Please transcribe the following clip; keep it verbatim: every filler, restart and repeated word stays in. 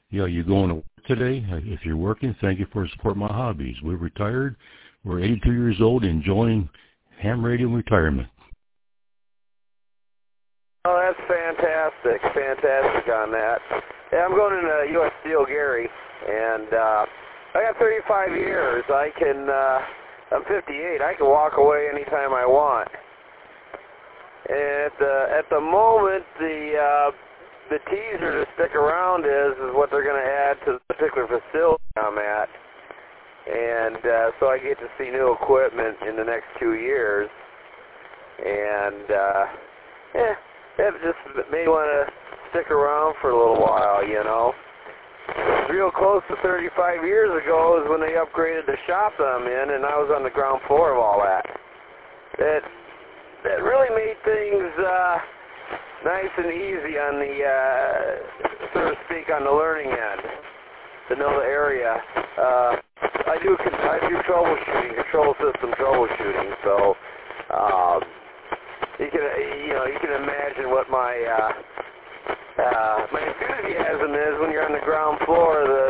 Yeah, you going to work today? If you're working, thank you for supporting my hobbies. We're retired. We're eighty-two years old, enjoying ham radio retirement. Oh, that's fantastic. Fantastic on that. Yeah, I'm going to uh, U S Steel Gary, and uh, I got thirty-five years. I can, uh, I'm fifty-eight. I can walk away anytime I want. And at the, at the moment, the, uh, the teaser to stick around is, is what they're going to add to the particular facility I'm at. And uh, so I get to see new equipment in the next two years. And, uh, yeah. Yeah, just may want to stick around for a little while, you know. Real close to thirty-five years ago is when they upgraded the shop that I'm in, and I was on the ground floor of all that. That that really made things uh, nice and easy on the, uh, so to speak, on the learning end, to know the area. Uh, I do I do troubleshooting, control system troubleshooting, so. Um, You can, you know, you can imagine what my uh, uh, my enthusiasm is when you're on the ground floor of the